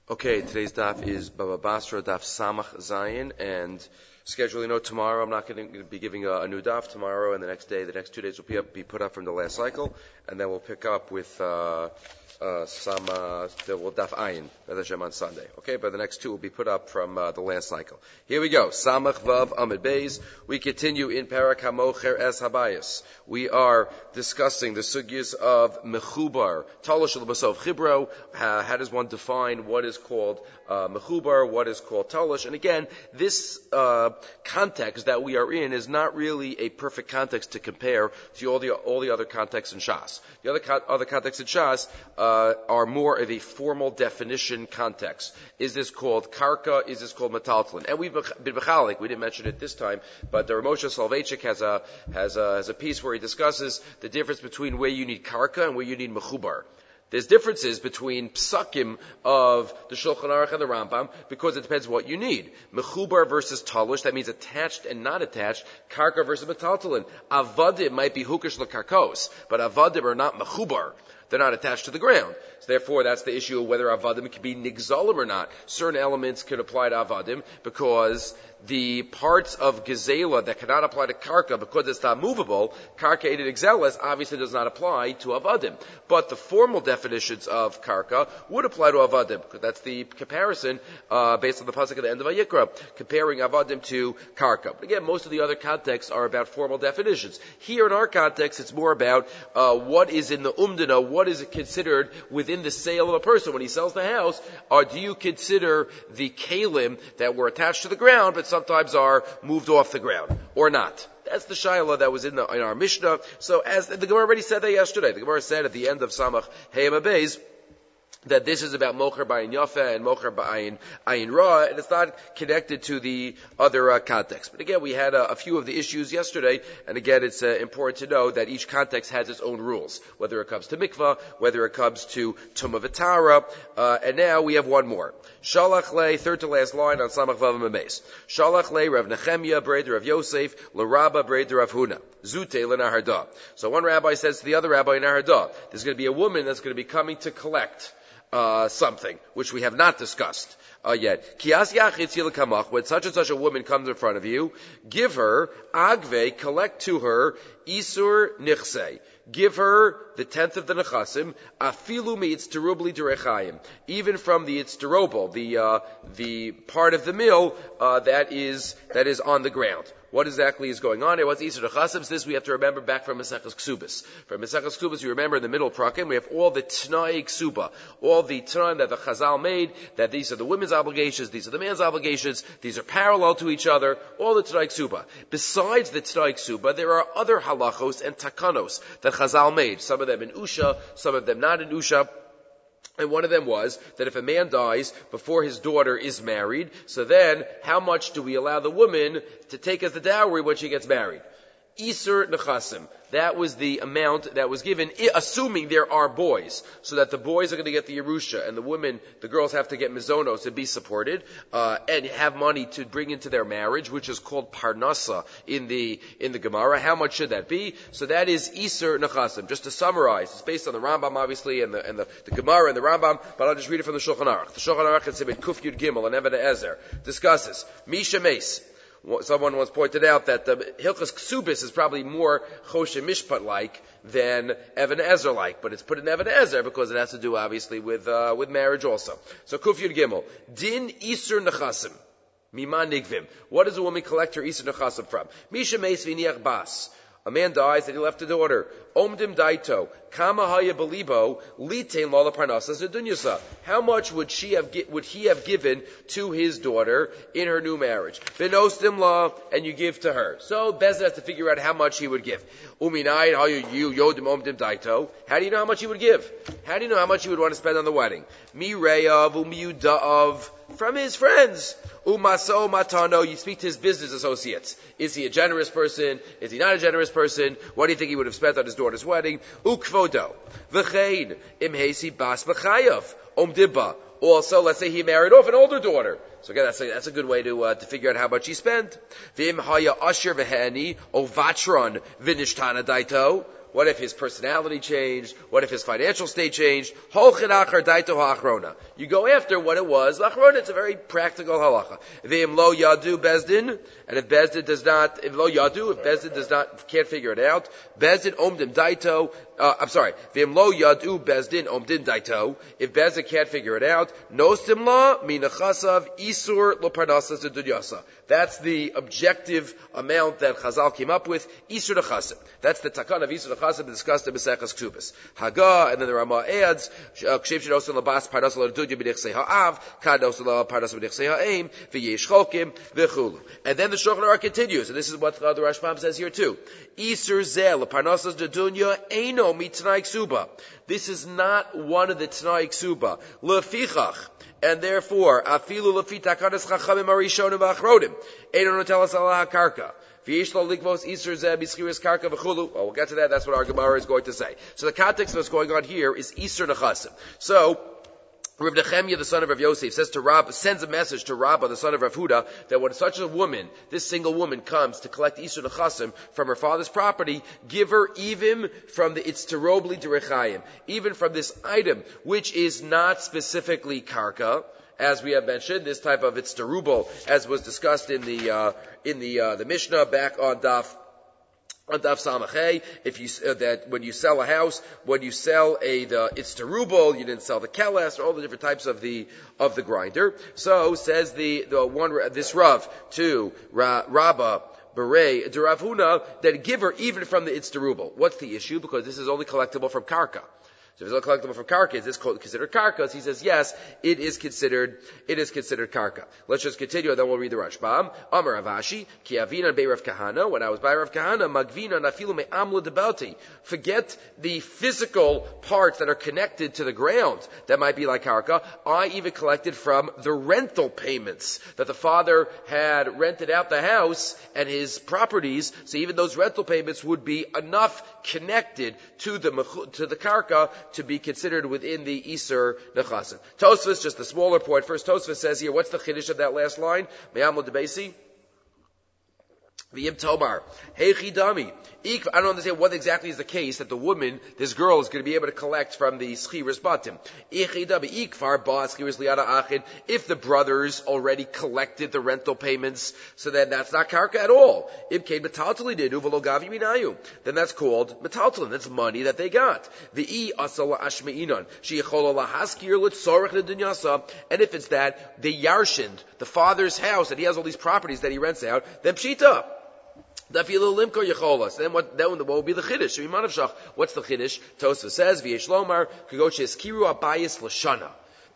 Okay, today's daf is Baba Basra, daf Samach Zayin, and scheduling note tomorrow. I'm not going to be giving a new daf tomorrow, and the next 2 days will be put up from the last cycle, and then we'll pick up with daf Ayin, Hashem on Sunday. Okay, but the next 2 will be put up from the last cycle. Here we go. Samach Vav Amid Beis. We continue in Parak HaMocher Es Habayis. We are discussing the sugyas of Mechubar, Talosh L'Basov Chibro. How does one define what is called Mechubar, what is called Talosh? And again, this context that we are in is not really a perfect context to compare to all the other contexts in Shas. The other contexts in Shas are more of a formal definition context. Is this called karka? Is this called metaltalin? And we've been bechalik. We didn't mention it this time, but the Ramosha Soloveitchik has a piece where he discusses the difference between where you need karka and where you need mechubar. There's differences between psakim of the Shulchan Aruch and the Rambam because it depends what you need. Mechubar versus talush, that means attached and not attached. Karka versus metaltalin. Avadim might be hukish l'karkos, but avadim are not mechubar. They're not attached to the ground. So therefore, that's the issue of whether avadim can be nigzalim or not. Certain elements can apply to avadim because the parts of gezela that cannot apply to karka because it's not movable, karka-ated exelas obviously does not apply to avadim. But the formal definitions of karka would apply to avadim because that's the comparison based on the pasuk at the end of Vayikra, comparing avadim to karka. But again, most of the other contexts are about formal definitions. Here in our context, it's more about what is in the umdana, what is considered within the sale of a person when he sells the house, or do you consider the kalim that were attached to the ground but sometimes are moved off the ground or not? That's the shayla that was in our Mishnah. So as the Gemara already said that yesterday, the Gemara said at the end of Samach Heyam Beis that this is about Mocher B'ayin Yafa and Mocher B'ayin Ayin Ra, and it's not connected to the other context. But again, we had a few of the issues yesterday, and again, it's important to know that each context has its own rules, whether it comes to mikvah, whether it comes to Tumah V'Tara, and now we have one more. Shalach Le, third to last line on Samach Vav Memes. Shalach Le, Rav Nechemia, Breder Rav Yosef, L'Rabba, Breder Rav Huna. Zute L'Naharda. So one rabbi says to the other rabbi in Naharda, there's going to be a woman that's going to be coming to collect something, which we have not discussed yet. Kias yachitz yilakamach, when such and such a woman comes in front of you, give her, agve, collect to her, isur nichse. Give her the 10th of the nechasim, afilu mi'itzterubli derechayim. Even from the itzterobel, the part of the mill, that is on the ground. What exactly is going on here? What's Isur Nechasim? This we have to remember back from Maseches Ksubas. From Maseches Ksubas, you remember in the middle prakim, we have all the Tnai Ksuba, all the Tnaim that the Chazal made, that these are the women's obligations, these are the man's obligations, these are parallel to each other, all the Tnai Ksuba. Besides the Tnai Ksuba, there are other halachos and takanos that Chazal made. Some of them in Usha, some of them not in Usha. And one of them was that if a man dies before his daughter is married, so then how much do we allow the woman to take as the dowry when she gets married? Isur Nechasim. That was the amount that was given, assuming there are boys, so that the boys are going to get the Yerusha, and the girls have to get mizonos to be supported, and have money to bring into their marriage, which is called Parnasa in the Gemara. How much should that be? So that is Isur Nechasim. Just to summarize, it's based on the Rambam, obviously, and the Gemara and the Rambam, but I'll just read it from the Shulchan Aruch. The Shulchan Aruch in Siman Kuf Yud Gimel and Even Ezer discusses Misha Meis. Someone once pointed out that the Hilchas Ksubis is probably more Choshe Mishpat-like than Even Ezer-like, but it's put in Even Ezer because it has to do, obviously, with marriage also. So Kuf Yud Gimel. Din Isur Nechasim. Mima Nigvim. What does a woman collect her Isur Nechasim from? Misha Meis V'niach Bas. A man dies and he left a daughter. Omdim daito, kama haya belibo, litein lala parnasas adunyasa. How much would he have given to his daughter in her new marriage? Benostim la, and you give to her. So Bezin has to figure out how much he would give. Uminayin hayu yodim omdim daito. How do you know how much he would give? How do you know how much he would want to spend on the wedding? Mi reyav umiyudav. From his friends. Umaso matano, you speak to his business associates. Is he a generous person? Is he not a generous person? What do you think he would have spent on his daughter's wedding? Ukvodo. V'chein. Imhesi bas b'chayav. Omdibba. Also, let's say he married off an older daughter. So again, that's a good way to figure out how much he spent. V'im haya asher v'hani. Ovatron v'nishtana daito. What if his personality changed? What if his financial state changed? Holchin achar daito ha'achrona. You go after what it was. L'achrona, it's a very practical halacha. V'im lo yadu bezdin, and if Bezdin does not, can't figure it out, Bezdin omdim daito, V'im lo yadu bezdin omdin daito, if Bezdin can't figure it out, nostim la minachasav isur lo parnasas de dunyasa. That's the objective amount that Chazal came up with, isur nechasim. That's the takan of isur nechasim discussed in Maseches Ksubas. Haga, and then the Ramah adds, kshev shenosin labas parnasas lo dunya b'nechsei ha'av, kad nosin la parnasas b'nechsei ha'eim, v'yesh cholkim, v'chulu. And then the Shulchan Aruch continues, and this is what the Rashbam says here too. Isur zeh leparnasas de dunya eino mitnai ksuba. This is not one of the tnai ksuba. Lefichach. And therefore, afilu lefi takanas chachamim arishonim v'achronim. Eino notelas ala hakarka. V'yesh lo likvos isur zeh b'schiras karka v'chulu. Well, we'll get to that. That's what our Gemara is going to say. So the context of what's going on here is isur nechasim. So, Rav Nechemia, the son of Rav Yosef, sends a message to Rabbah, the son of Rav Huda, that when such a woman, this single woman, comes to collect Isur Nechasim from her father's property, give her even from the Itzterobli Derechayim, even from this item, which is not specifically karka, as we have mentioned, this type of Itzterubal, as was discussed in the Mishnah back on Daf Samachay, if you that when you sell a house, when you sell it's terubal, you didn't sell the keles, or all the different types of the grinder. So says this Rav to Rabbah Beret to Rav Huna that give her even from the itzterubal. What's the issue? Because this is only collectible from karka. So if it's not collectible from karka, is this considered karka? So he says, yes, it is considered karka. Let's just continue, and then we'll read the Rashbam. Amar Avashi, ki avina bei Rav Kahana, when I was by Rav Kahana, magvina nafilu me amla debelti. Forget the physical parts that are connected to the ground, that might be like karka. I even collected from the rental payments, that the father had rented out the house and his properties, so even those rental payments would be enough connected to the karka to be considered within the Isur Nechasim. Tosfos, just a smaller point. First, Tosfos says here, what's the chiddush of that last line? Me'amol debesi? V'yim tomar. Heichi dami. I don't understand what exactly is the case that the woman, this girl, is going to be able to collect from the schiras batim. If the brothers already collected the rental payments, so then that's not karka at all. Then that's called metaltalin. That's money that they got. And if it's that they yarshind the father's house, that he has all these properties that he rents out, then pshita. Then what will be the chiddush? What's the chiddush? Tosfos says, V'yesh lomar, kagoches kiru abayis l'shana.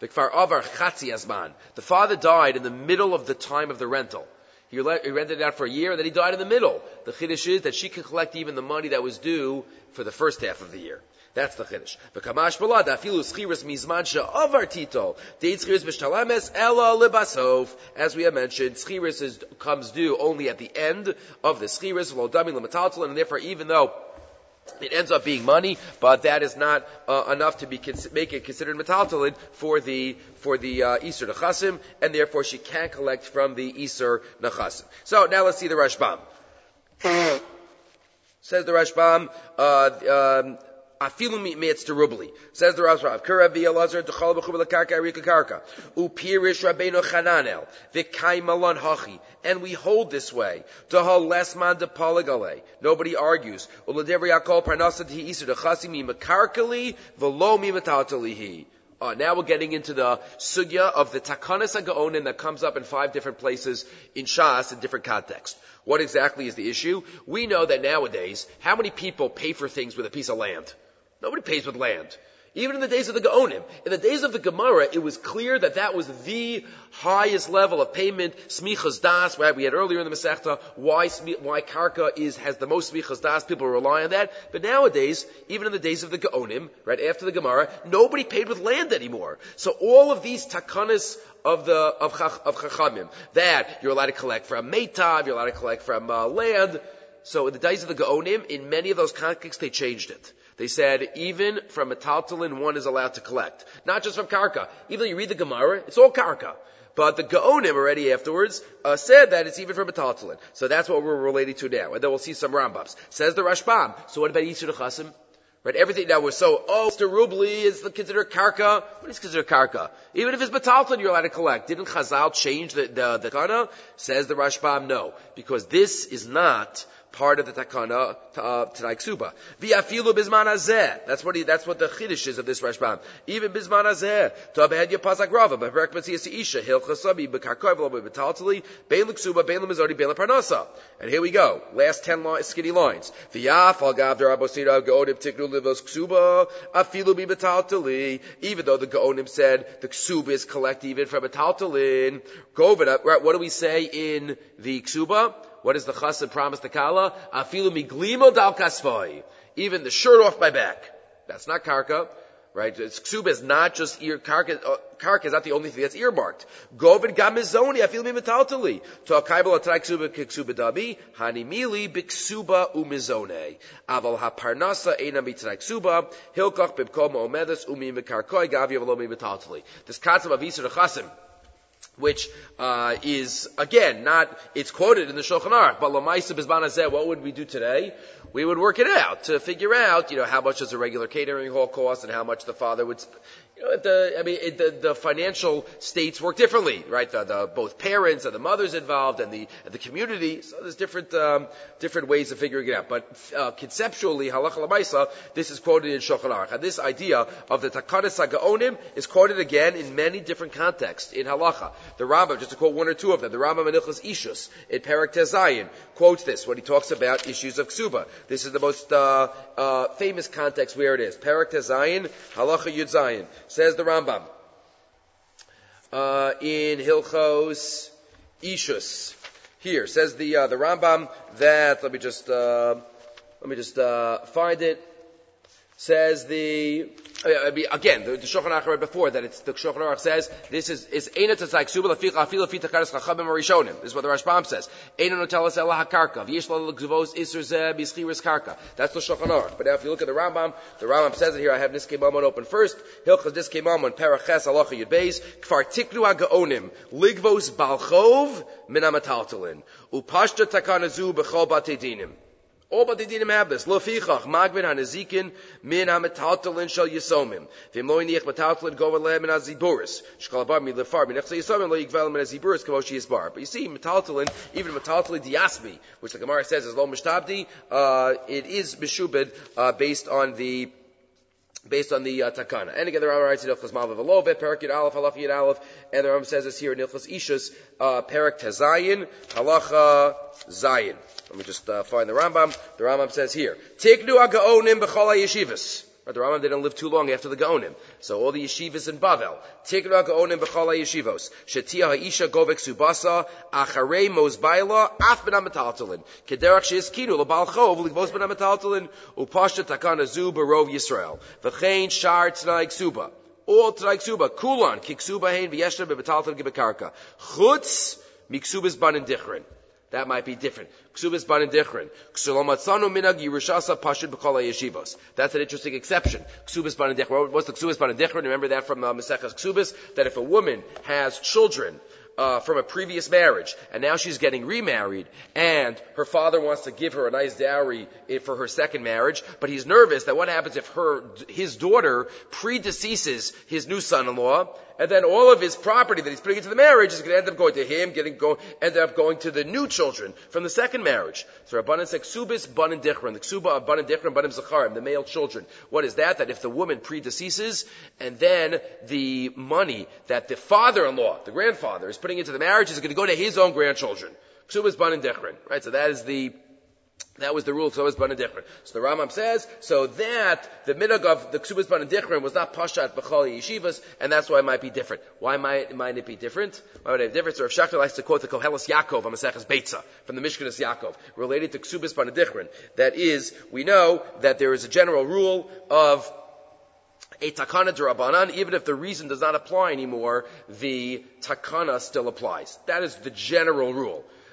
The father died in the middle of the time of the rental. He rented it out for a year, and then he died in the middle. The chiddush is that she could collect even the money that was due for the first half of the year. That's the chiddush. V'kamash balad afilu schiras mizman she'avar titol deit schiras b'shtalames ela lebasof. As we have mentioned, schiras comes due only at the end of the schiras v'lo damim l'metaltal, and therefore, even though it ends up being money, but that is not enough to make it considered metaltalin for the Isur Nechasim, and therefore she can't collect from the Isur Nechasim. So now let's see the Rashbam. Says the Rashbam, Afilu me'etz terubli. Says the Rav Kurav v'Elazar d'chal b'chuv l'karka erika karka. Upirish Rabbeinu Chananel v'kaimalon hachi. And we hold this way. D'hal lesman de palagale. Nobody argues. Uladevri akol parnasat hi isur d'chasi mi mekarkali v'lo mi metaltalihi. Now we're getting into the sugya of the takanas ha'gaonim that comes up in 5 different places in Shas in different contexts. What exactly is the issue? We know that nowadays, how many people pay for things with a piece of land? Nobody pays with land. Even in the days of the Gaonim. In the days of the Gemara, it was clear that that was the highest level of payment. Smichas das, right? We had earlier in the Masechta, why Karka has the most Smichas das. People rely on that. But nowadays, even in the days of the Gaonim, right after the Gemara, nobody paid with land anymore. So all of these takanas of Chachamim, that you're allowed to collect from Meitav, you're allowed to collect from land. So in the days of the Gaonim, in many of those contexts, they changed it. They said even from metaltalin one is allowed to collect. Not just from karka. Even though you read the Gemara, it's all karka. But the Gaonim already afterwards said that it's even from metaltalin. So that's what we're relating to now. And then we'll see some Rambams. Says the Rashbam. So what about Yisur Chasim? Right, everything that was Mr. Rubli is considered karka. What is considered karka? Even if it's metaltalin, you're allowed to collect. Didn't Chazal change the takana? Says the Rashbam, no. Because this is not part of the takana Tanai Ksuba. V'afilu bizman hazeh. That's what the chiddush is of this Rashbam. Even bizman hazeh. Ta'behed yapazak rava. B'perek matziyas isha. Hil chasabi b'karkoi v'lo b'metaltali. Bein l'ksuba, bein l'mizodi, bein l'parnasa. And here we go. Last 10 skinny lines. V'yaf al gav derabosira gaonim tiknu livos ksuba. Afilu b'metaltali. Even though the gaonim said the ksuba is collect even from metaltalin. Right, what do we say in the ksuba? What does the chassid promise the kala? Afilu miglimo dal kasvoi. Even the shirt off my back. That's not karka. Right? Ksuba is not just ear, karka is not the only thing that's earmarked. Govid gamizoni, afilu mimetaltali. To akaibal atrai ksuba kiksuba dabi, hanimili biksuba umizone. Aval haparnasa eina mitrai ksuba, hilkach bibkom omedes umi mikarkoi gavi avalo mimetaltali. This concept of Yisur Chasim, which is again it's quoted in the Shulchan Aruch, but Lamaisa Bizman Hazeh, what would we do today? We would work it out to figure out, how much does a regular catering hall cost and how much the father would. The financial states work differently, right? Both parents and the mothers involved and the community. So there's different ways of figuring it out. But conceptually, halacha l'maisa, this is quoted in Shulchan Aruch. And this idea of the takanas hagaonim is quoted again in many different contexts in halacha. The Rambam, just to quote one or two of them, the Rambam in Hilchos Ishus in Perek Tezayin quotes this when he talks about issues of ksuba. This is the most famous context where it is. Perek Tezayin, halacha Yud Zayin. Says the Rambam in Hilchos Ishus. Here says the Rambam that let me just find it. Says the Shulchan Aruch read before that it's the Shulchan Aruch says this is eina tzai ksuba lefich afilu fi takaras chachamim harishonim. This is what the Rashbam says. Eina notelas ela hakarka v'yesh lo l'gzuvos iser zeh b'schiras karka. That's the Shulchan Aruch. But now if you look at the Rambam says it here. I have Niskei Mamon open first. Hilchos Niskei Mamon Paraches Halacha Yud Beis Kfar Tiknu HaGaonim Ligvos Balchov Min HaMetaltalin Upashta Takanazu B'chol Batei Dinim. All but they didn't have this. Lo fichach magvin hanazikin min hametaltalin shel yisomim. V'im lo yiniach metaltalin go v'lehem min haziburis. Shkal abar mi lefar min echse yisomim lo yigvel min haziburis kavoshi yisbar. But you see, metaltalin, even metaltalin diasmi, which the Gemara says is lo mishtabdi, it is mishubed based on the takana. And again, the Rambam writes in Ilchos Malva Velove, Perek Yud Aleph, Halach Yud Aleph, and the Rambam says this here in Ilchos Ishus, Perek Tezayin, Halacha Zayin. Let me just find the Rambam. The Rambam says here, Tiknu HaGaonim B'chol HaYeshivas. The Rambam didn't live too long after the Gaonim. So all the yeshivas in Bavel. Tiknu HaGaonim B'chol HaYeshivos. Shetia Ha'isha Govek Subasa, Acharei Mozbaila, Af Ben HaMetaltalin. Kederach She'izkinu L'Bal Chov, L'Gvos Ben HaMetaltalin, Upashta Takana Zu Barov Yisrael. V'chein Shar T'nai Ksuba. All T'nai Ksuba. Kulan, Kiksuba Hein V'yeshna B'Metaltalin Gibekarka. Chutz Miksubas Banin Dichrin. That might be different. Ksubis ban and dichrin. Ksulomatzanu minag yirushasa pashid b'kol yeshivos. That's an interesting exception. Ksubis ban and dichrin. What's the ksubis ban and dichrin? Remember that from Maseches Ksubis? That if a woman has children from a previous marriage, and now she's getting remarried, and her father wants to give her a nice dowry for her second marriage, but he's nervous that what happens if his daughter predeceases his new son-in-law, and then all of his property that he's putting into the marriage is going to end up going to him, end up going to the new children from the second marriage. So Rabbanan said, Ksubis ban and dichrin, the ksuba of ban and dichrin, banim zacharim, the male children. What is that? That if the woman predeceases, and then the money that the father-in-law, the grandfather, is putting into the marriage is going to go to his own grandchildren. Ksubis ban and dichrin. Right? So that was the rule of Ksubas ban and dichrin. So the Rambam says, so that the minhag of the Ksubas ban and dichrin was not pashat b'chol yeshivas, and that's why it might be different. Why might it be different? Why would it be different? So Rav Shachter likes to quote the Koheles Yaakov on Maseches Beitza from the Mishkanos Yaakov related to Ksubas ban and dichrin. That is, we know that there is a general rule of a takana d'Rabbanan, even if the reason does not apply anymore, the takana still applies. That is the general rule.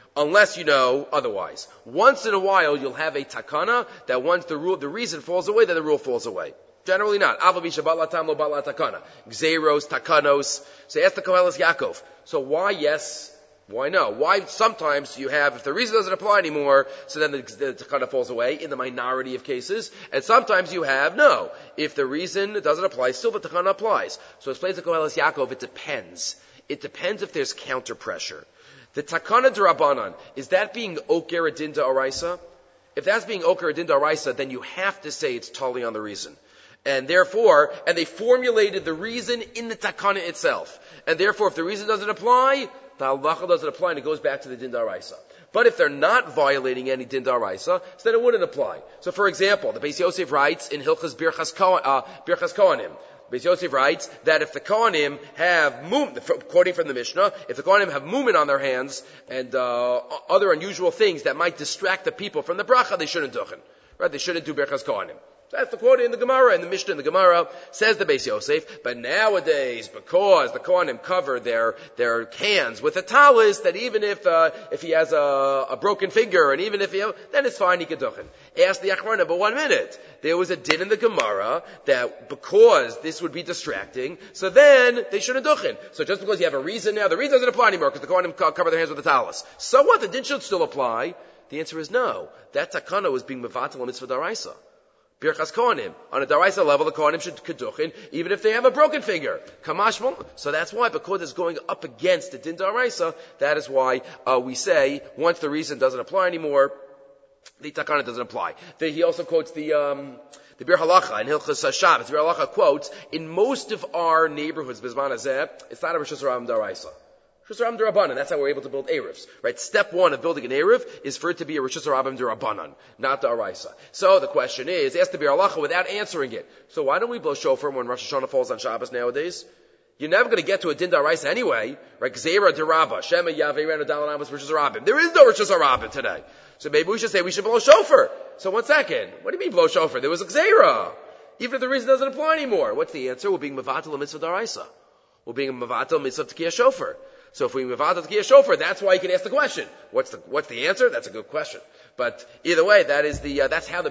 unless you know otherwise. Once in a while, you'll have a takana that once the reason falls away, then the rule falls away. Generally not. Avavisha batlatam lo batla takana. Gzeros, takanos. So ask the Koheles Yaakov. So why yes? Why no? Why sometimes you have, if the reason doesn't apply anymore, so then the takana falls away in the minority of cases, and sometimes you have no. If the reason doesn't apply, still the takana applies. So explains the Koheles Yaakov, it depends. It depends if there's counter pressure. The takana d'Rabbanan, is that being oker adin d'oraisa? If that's being oker adin d'oraisa, then you have to say it's totally on the reason. And therefore, they formulated the reason in the takana itself. And therefore, if the reason doesn't apply, the halacha doesn't apply and it goes back to the din d'oraisa. But if they're not violating any din d'oraisa, so then it wouldn't apply. So for example, the Beis Yosef writes in Hilchas Birchas Kohanim, Beis Yosef writes that if the Kohanim have quoting from the Mishnah, if the Kohanim have movement on their hands and other unusual things that might distract the people from the bracha, they shouldn't do it. Right? They shouldn't do Birchas Kohanim. That's the quote in the Gemara, in the Mishnah in the Gemara, says the Beis Yosef, but nowadays, because the Kohanim cover their hands with a talis, that even if he has a broken finger, and even if then it's fine, he can duchen. Ask the Achrona, but 1 minute. There was a din in the Gemara that because this would be distracting, so then they shouldn't duchen. So just because you have a reason now, the reason doesn't apply anymore, because the Kohanim cover their hands with a talis. So what? The din should still apply? The answer is no. That takana was being mevatel a mitzvah daraisa. Birchas Kohanim. On a daraisa level, the Kohanim should keduchin, even if they have a broken finger. Kamashmon. So that's why, because it's going up against the din daraisa, that is why we say, once the reason doesn't apply anymore, the takana doesn't apply. He also quotes the Bir Halacha in Hilchas Shabbos. Bir Halacha quotes, in most of our neighborhoods, Bizman Hazeh, it's not a Rishus Rabban daraisa. Rishus Rabban d'Rabbanan. That's how we're able to build Erevs. Right? Step one of building an Erev is for it to be a Rishus Rabban d'Rabbanan, not the Araisa. So the question is, ask the Bir Halacha without answering it. So why don't we blow shofar when Rosh Hashanah falls on Shabbos nowadays? You're never going to get to a din d'Araisa anyway. Right? Gzeira d'Rabba, Shema Yaveirenu Dalanamas Rishus Rabbim. There is no Rishus Rabbim today. So maybe we should say we should blow shofar. So 1 second. What do you mean blow shofar? There was a Gzeira. Even if the reason doesn't apply anymore. What's the answer? We're being Mavatal a mitzvah d'Araisa. We're being Mavatal mitzvah T'kiyah shofar. So if we move out to the T'kiyah shofar, that's why you can ask the question. What's the answer? That's a good question. But either way, that's how the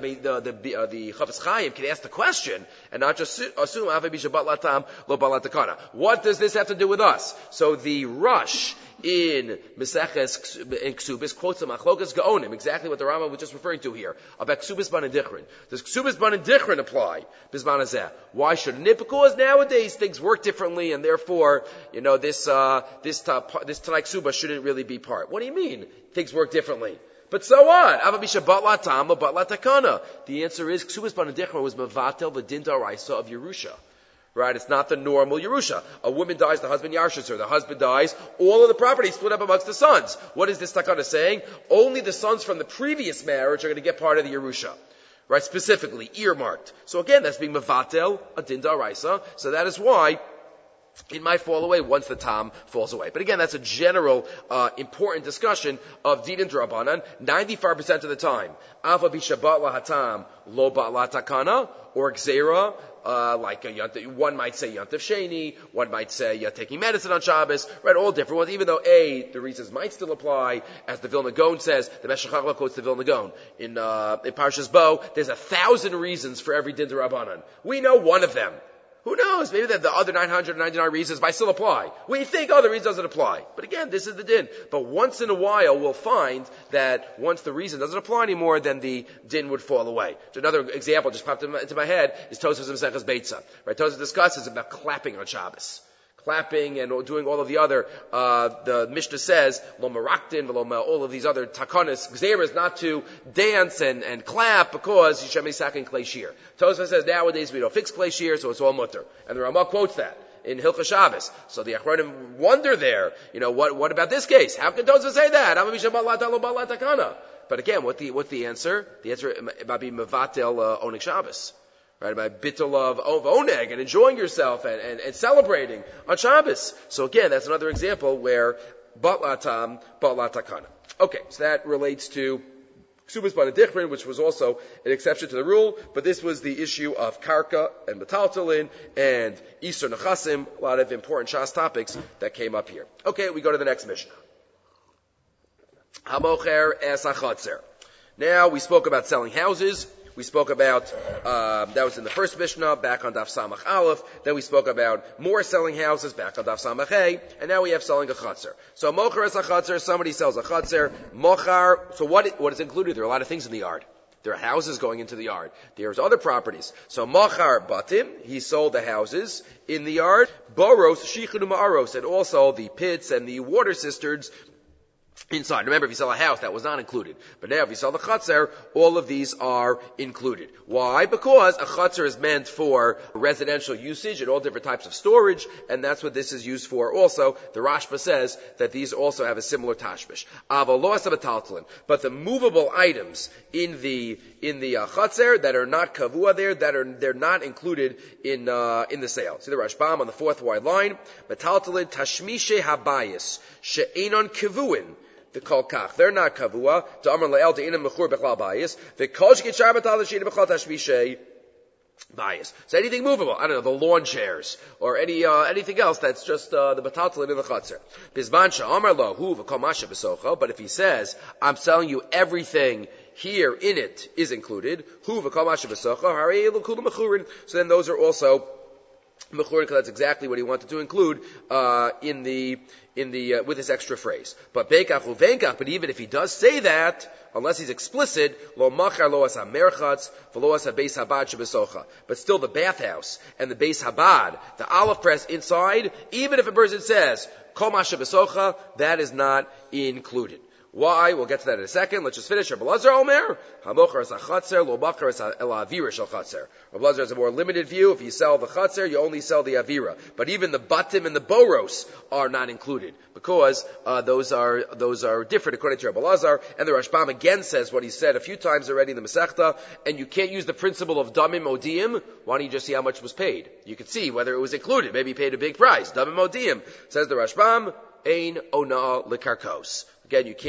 Chafetz Chaim can ask the question and not just assume Ave Bisha Batlatam Lo Balatakana. What does this have to do with us? So the Rush in Meseches in Ksubis quotes the Machlokas Gaonim, exactly what the Rambam was just referring to here, about Ksubis Ban and Dichrin. Does Ksubis Ban and Dichrin apply? Bisman Hazeh. Why shouldn't it? Because nowadays things work differently, and therefore, this Tanai Ksuba shouldn't really be part. What do you mean? Things work differently. But so what? Avabisha batla tam or batla takana. The answer is Ksubis Ban and Dichrin was mevatel the din d'oraisa of Yerusha. Right? It's not the normal Yerusha. A woman dies, the husband yarshes her. The husband dies, all of the property is split up amongst the sons. What is this takana saying? Only the sons from the previous marriage are going to get part of the Yerusha. Right? Specifically, earmarked. So again, that's being mevatel, a din d'oraisa. So that is why it might fall away once the tam falls away. But again, that's a general, important discussion of din and drabanan. 95% of the time, ava bishabat la hatam lo bat la takana, or gzeira, like one might say Yantav Sheni, one might say taking medicine on Shabbos, right? All different ones, even though the reasons might still apply, as the Vilna Gaon says, the Meshech Chochmah quotes the Vilna Gaon. In Parshas Bo, there's 1,000 reasons for every din d'Rabbanan. We know one of them. Who knows? Maybe the other 999 reasons might still apply. We think, the reason doesn't apply. But again, this is the din. But once in a while, we'll find that once the reason doesn't apply anymore, then the din would fall away. So another example just popped into my head is Tosfos Maseches Beitza. Right? Tosfos discusses about clapping on Shabbos. Clapping and doing all of the other, the Mishnah says, lo meraktin, all of these other takanas, gzeras not to dance and clap because Yishem Yisak and Klei Shir. Tosfos says nowadays we don't fix Klei Shir, so it's all mutter. And the Ramah quotes that in Hilchas Shabbos. So the Achronim wonder there, what about this case? How can Tosfos say that? But again, what's the answer? The answer might be mevatel onik Shabbos. Right, about bittul of oneg and enjoying yourself and celebrating on Shabbos. So again, that's another example where batlatam, batlatakana. Okay, so that relates to Ksubas Ban and Dichrin, which was also an exception to the rule, but this was the issue of karka and metaltalin and Isur Nechasim, a lot of important Shas topics that came up here. Okay, we go to the next Mishnah. Hamocher es hachatzer. Now we spoke about selling houses. We spoke about, that was in the first Mishnah, back on Daf Samach Aleph. Then we spoke about more selling houses, back on Daf Samach Hey. And now we have selling a chatzar. So mocher es a chatzar, somebody sells a chatzar. Mochar, so what is included? There are a lot of things in the yard. There are houses going into the yard. There's other properties. So mochar batim, he sold the houses in the yard. Boros, shichunu ma'aros, and also the pits and the water cisterns inside. Remember, if you sell a house, that was not included. But now, if you sell the chatzar, all of these are included. Why? Because a chatzar is meant for residential usage and all different types of storage, and that's what this is used for also. The Rashba says that these also have a similar tashmish. But the movable items in the chatzar that are not kavua there, they're not included in the sale. See the Rashbam on the fourth wide line. Metaltalin tashmishe habayis she'enon kavuin. The kolkach, they're not kavua. To amar le'el to inam mechur bechlal bayis. The kosh gechar batal she'enon bechlal tashmishe bias. So anything movable, I don't know, the lawn chairs, or anything else that's just, the bataltalin in the chatzar. Bizman sha'amar lo, hu v'kol masha b'socha, but if he says, I'm selling you everything here in it is included, hu v'kol masha b'socha, harei elu kula mechurin, so then those are also mechurin, because that's exactly what he wanted to include, with this extra phrase. But beikach uvenkach, but even if he does say that, unless he's explicit, lo machar lo as ha-merchatz, v'lo as ha-beis habad shebesocha. But still the bathhouse and the beis habad, the olive press inside, even if a person says, kol ma shebesocha, that is not included. Why? We'll get to that in a second. Let's just finish. Rabbi Lazar Omer, hamocher es ha-chatzer, lo machar es el-avira shel chatzer. Rabbi Lazar has a more limited view. If you sell the chatzer, you only sell the avira. But even the batim and the boros are not included, because those are different according to Rabbi Lazar. And the Rashbam again says what he said a few times already in the Masechta, and you can't use the principle of damim odiyim. Why don't you just see how much was paid? You could see whether it was included. Maybe he paid a big price. Damim odiyim. Says the Rashbam, ein ona likarkos. Again, you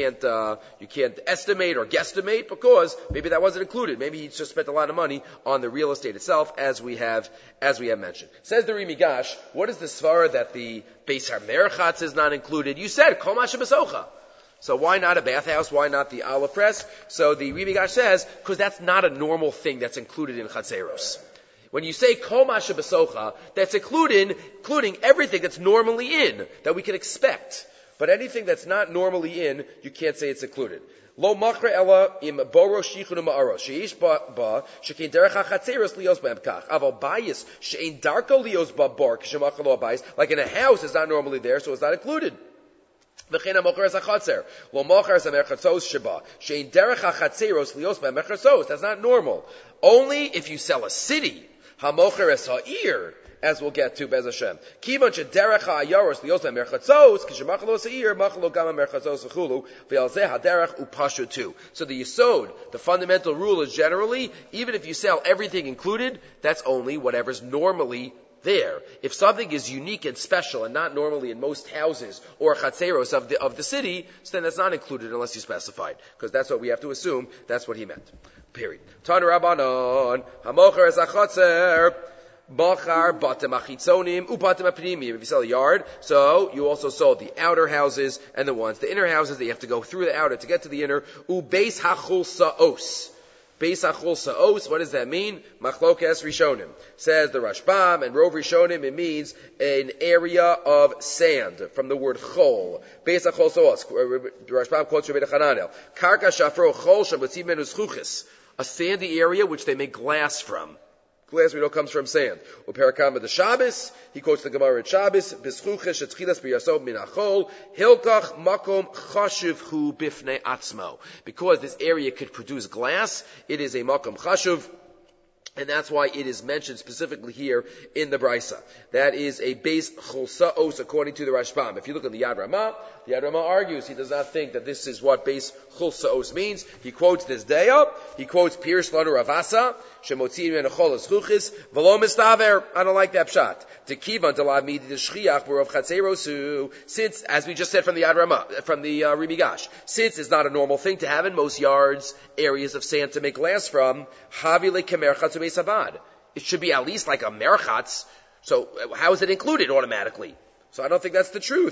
can't estimate or guesstimate, because maybe that wasn't included. Maybe he just spent a lot of money on the real estate itself, as we have mentioned. Says the Rimi Gash, what is the svara that the Beis HaMerchatz is not included? You said, Kol Masha B'socha. So why not a bathhouse? Why not the olive press? So the Rimi Gash says, because that's not a normal thing that's included in Chatzeros. When you say Kol Masha B'socha, that's including everything that's normally in, that we can expect. But anything that's not normally in, you can't say it's included. Lo machra ella im boro shichunu ma'aros sheish ba shekein derech hachatzeros lios b'emkach aval bayis she'ein darko lios ba bar k'shemachal lo bayis, like in a house it's not normally there, so it's not included. V'chein hamocher es hachatzer lo mocher es hamerchatzos sheba she'ein derech hachatzeros lios b'emchatzos. That's not normal. Only if you sell a city, hamocher es ha'ir, as we'll get to Bez Hashem. Kivan shederech ha'ayaros liyos ha'merchatzos, k'shemachalo se'ir, machalo gam ha'merchatzos v'chulu, v'yalzeh ha'derech upashu too. So the yisod, the fundamental rule is generally, even if you sell everything included, that's only whatever's normally there. If something is unique and special and not normally in most houses or chatzeros of the city, so then that's not included unless you specified, because that's what we have to assume. That's what he meant. Period. Tan Rabbanon, hamocher es hachatzer, Bachar, batem achitzonim, ubatem apnimim. If you sell a yard, so you also sold the outer houses and the inner houses that you have to go through the outer to get to the inner. Ubeis hachul saos. Beis hachul saos, what does that mean? Machlokes rishonim. Says the Rashbam, and Rov rishonim, it means an area of sand, from the word chol. Beis hachul saos. The Rashbam quotes Rabbi Hananel. Karka shafro chol shabatzim menus chuchis. A sandy area which they make glass from. Glass we know comes from sand. Uperakam the Shabbos, he quotes the Gemara at Shabbos, Bischuchesh etchilas b'yasob min achol, hilkach makom chashuv hu bifnei atzmo. Because this area could produce glass, it is a makom chashuv, and that's why it is mentioned specifically here in the Brisa. That is a beis chulsaos according to the Rashbam. If you look at the Yad Ramah argues he does not think that this is what beis chulsaos means. He quotes this daya. He quotes Pirush Lanu Ravasa, shemotziim men cholas chuchis, v'lo mistaver. I don't like that pshat. Tekivan delav midi the shchiach b'rov chatzerosu. Since, as we just said from the Yad Ramah, from the Rimi Gash, since it's not a normal thing to have in most yards areas of sand to make glass from, havile kemerchatz beis habad. It should be at least like a merchatz. So how is it included automatically? So I don't think that's the truth.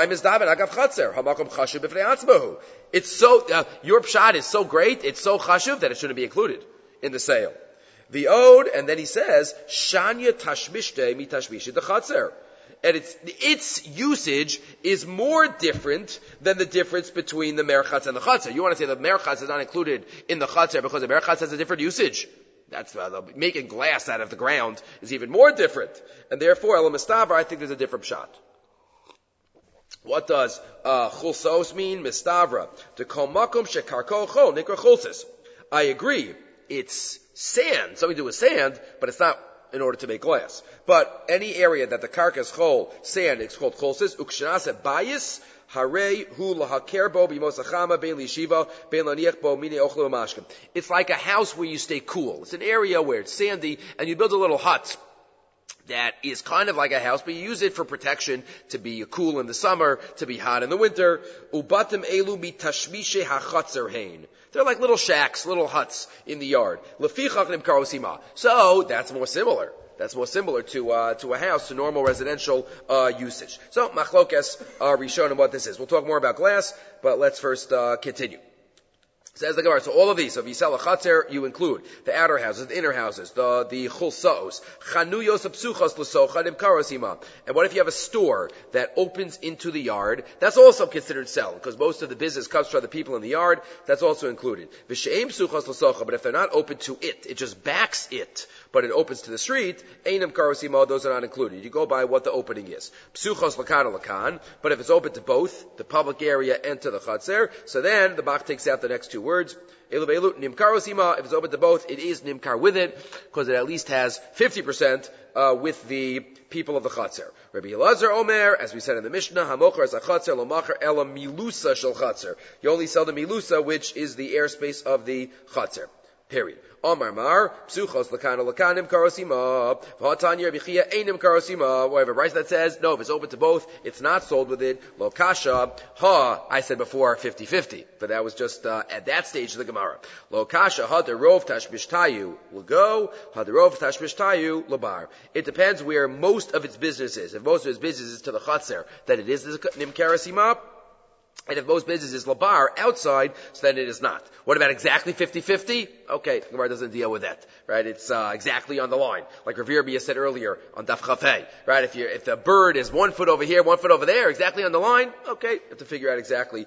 It's so, your pshat is so great, it's so chashuv that it shouldn't be included in the sale. The ode, and then he says, Shanya tashmishte mi tashmishte the chatzer. And its usage is more different than the difference between the merchatz and the chatzer. You want to say the merchatz is not included in the chatzer because the merchatz has a different usage. That's making glass out of the ground is even more different. And therefore, Elam Mistavar, I think there's a different shot. What does chulsos mean? Mistavra. To kol makom shekarko chol nikra chulsis. I agree. It's sand. Something to do with sand, but it's not in order to make glass. But any area that the karkas chol, sand, it's called chulsis. Ukshanase bayis. It's like a house where you stay cool. It's an area where it's sandy, and you build a little hut that is kind of like a house, but you use it for protection, to be cool in the summer, to be hot in the winter. They're like little shacks, little huts in the yard. So that's more similar. That's more similar to a house, to normal residential usage. So, machlokes rishonim what this is. We'll talk more about glass, but let's first continue. Says the Gemara, so all of these, so if you sell a chatzer, you include the outer houses, the inner houses, the chulsos, chanuyos apsuchos l'socha nimkaros ima. And what if you have a store that opens into the yard? That's also considered sell, because most of the business comes from the people in the yard. That's also included. V'she'em psuchos l'socha, but if they're not open to it just backs it, but it opens to the street, einam karos ima, those are not included. You go by what the opening is. Psuchos lakan lakan, but if it's open to both, the public area and to the chatzer, so then the Bach takes out the next two words. Elu be'elu, nimkar osima, if it's open to both, it is nimkar with it, because it at least has 50% with the people of the chatzer. Rabbi Elazar Omer, as we said in the Mishnah, hamocher as a chatzer, lo macher ela milusa shel chatzer. You only sell the milusa, which is the airspace of the chatzer. Period. Omar Mar, psuchos lakana lakanim karosima, v'hatanya bichia einim karosima. Whatever, right? That says, no, if it's open to both, it's not sold with it. Lo kasha, I said before 50-50, but that was just at that stage of the Gemara. Lo kasha, derov tashbishtayu l'go, derov tashbishtayu l'bar. It depends where most of its business is. If most of its business is to the chatzer, then it is the nim karosima. And if most business is labar, outside, so then it is not. What about exactly 50-50? Okay, the Gemara doesn't deal with that, right? It's exactly on the line. Like Rav Yirmiyah said earlier on Daf Chafei, right? If the bird is 1 foot over here, 1 foot over there, exactly on the line, okay, you have to figure out exactly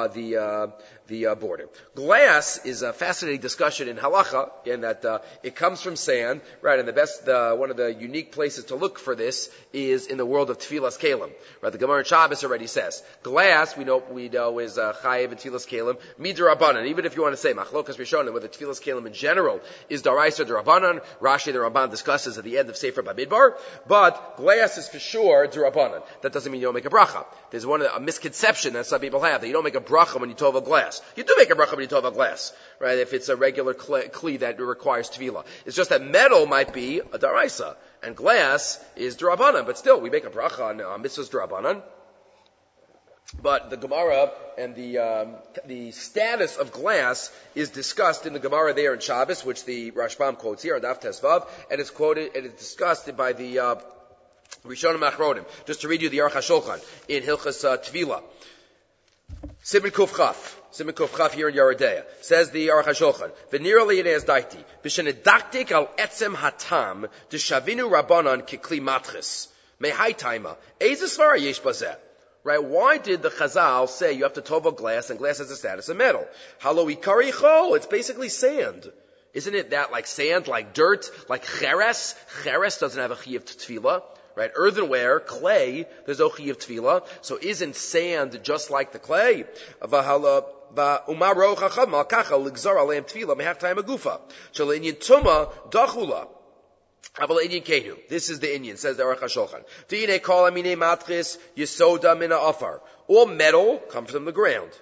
the border. Glass is a fascinating discussion in halacha, in that it comes from sand, right? And one of the unique places to look for this is in the world of Tfilas Kelim, right? The Gemara in Shabbos already says glass. We know is chayiv and Tfilas Kelim midrabanan. Even if you want to say machlokas rishonim, whether Tfilas Kelim in general is daraisa derabanan, Rashi the Ramban discusses at the end of Sefer Bamidbar, but glass is for sure derabanan. That doesn't mean you don't make a bracha. There's a misconception that some people have that you don't make a bracha when you tova glass. You do make a bracha when you tova glass, right? If it's a regular kli that requires tefillah. It's just that metal might be a daraisa and glass is derabanan, but still we make a bracha on mitzvahs derabanan. But the Gemara and the status of glass is discussed in the Gemara there in Shabbos, which the Rashbam quotes here on Daf Tesvav, and it's quoted and it's discussed by the Rishonim Achronim. Just to read you the Aruch HaShulchan in Hilchas Tvila. Siman Kuf Chaf here in Yeridea. Says the Aruch HaShulchan, V'nirali it as daiti, B'shenedaktik al etzem hatam, D'shavinu Rabbanan kikli matris, Mehai taima, Eze svara yesh bazeh. Right? Why did the Chazal say you have to tova glass and glass has the status of metal? Halo ikari chol, it's basically sand. Isn't it that like sand, like dirt, like cheres? Cheres doesn't have a chiyuv tefillah. Right? Earthenware, clay, there's no chiyuv tefillah. So isn't sand just like the clay? Umaro chachad malkacha ligzar aleim tefillah mehaftayim agufa. Shal inyan tuma dachula. This is the Indian, says the Aruch HaShulchan. All metal comes from the ground.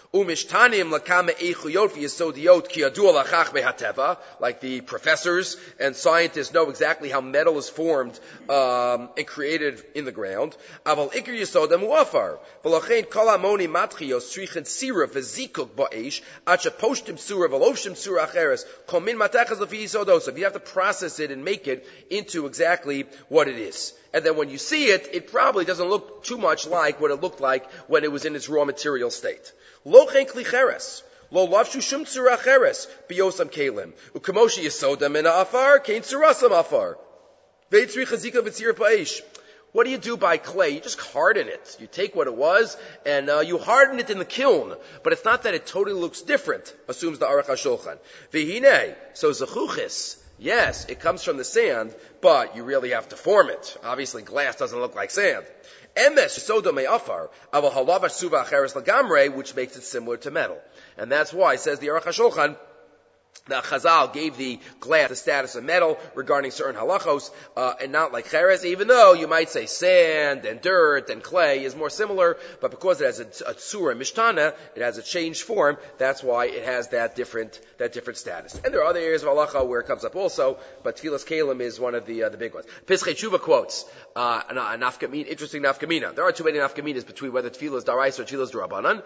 Umishtanim lakame eichuyot v'yesodiot ki yadu lachach behateva, like the professors and scientists know exactly how metal is formed and created in the ground. Aval ikar yesodam uafar v'lochein kol amoni matchios tzrichen sira v'zikuk ba'esh ad sheposhtim sura v'lovshim sura acheres kol min matachas lefi yisodosav. You have to process it and make it into exactly what it is. And then when you see it, it probably doesn't look too much like what it looked like when it was in its raw material state. Lo chen kli cheres, lo lavshu shum tzura cheres, biyosam kelim, ukamoshi yesodam in afar, kein tzurasam afar. Veitzri chazika v'tzira pa'esh. What do you do by clay? You just harden it. You take what it was, and you harden it in the kiln. But it's not that it totally looks different, assumes the Aruch HaShulchan. V'hinei, so zechuchis, yes, it comes from the sand, but you really have to form it. Obviously, glass doesn't look like sand. Emes soda me'afar, aval halava suva acheres lagamre, which makes it similar to metal. And that's why, says the Aruch HaShulchan, the Chazal gave the glass the status of metal regarding certain halachos, and not like cheres, even though you might say sand and dirt and clay is more similar, but because it has a tzura mishtana, it has a changed form, that's why it has that different status. And there are other areas of halacha where it comes up also, but Tfilas Kalim is one of the big ones. Pischei Tshuva quotes, interesting nafkamina. There are too many nafkaminas between whether Tfilah is Daraisa or Tfilah is D'Rabbanan,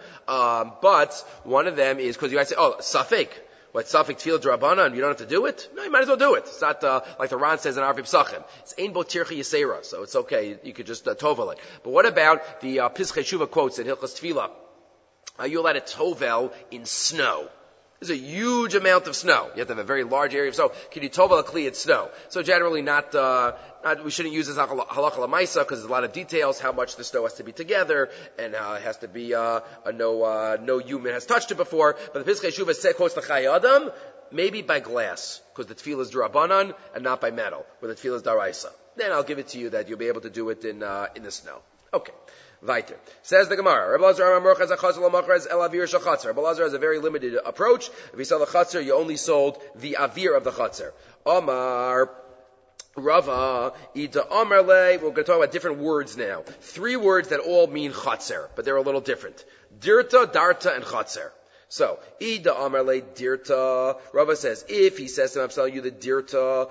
but one of them is, because you might say, Safek. What, Safek Tfilah D'Rabbanan, you don't have to do it? No, you might as well do it. It's not, like the Ran says in Arvi Psachim. It's Ein Bo Tircha Yisera, so it's okay. You could just, tovel it. But what about the, Pischei Tshuva quotes in Hilchos Tfilah? Are you allowed to tovel in snow? There's a huge amount of snow. You have to have a very large area of snow. Can you tovel a kli in snow? So generally we shouldn't use this halacha l'maisa because there's a lot of details, how much the snow has to be together, and how it has to be, no human has touched it before. But the Pischei Tshuva quotes the Chai Adam, maybe by glass, because the tefillah is d'Rabbanan and not by metal, where the tefillah is d'Araisa. Then I'll give it to you that you'll be able to do it in the snow. Okay. Weiter. Says the Gemara, Rabbi Lazar has a very limited approach. If you sell the chatzar, you only sold the avir of the chatzar. Amar Rava, Ida Amarle, we're going to talk about different words now. 3 words that all mean chatzar, but they're a little different. Dirta, darta, and chatzar. So, Ida Amarle dirta, Rava says, if he says to him, I'm selling you the dirta,